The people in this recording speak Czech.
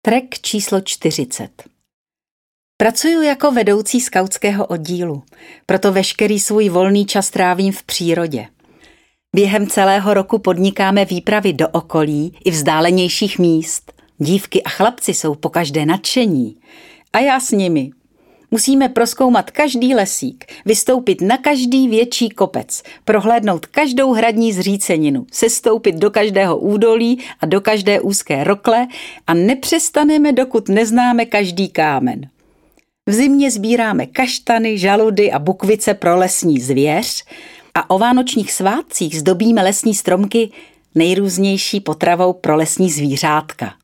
Trek číslo 40. Pracuji jako vedoucí skautského oddílu, proto veškerý svůj volný čas trávím v přírodě. Během celého roku podnikáme výpravy do okolí i vzdálenějších míst. Dívky a chlapci jsou pokaždé nadšení. A já s nimi. Musíme prozkoumat každý lesík, vystoupit na každý větší kopec, prohlédnout každou hradní zříceninu, sestoupit do každého údolí a do každé úzké rokle a nepřestaneme, dokud neznáme každý kámen. V zimě sbíráme kaštany, žaludy a bukvice pro lesní zvěř a o vánočních svátcích zdobíme lesní stromky nejrůznější potravou pro lesní zvířátka.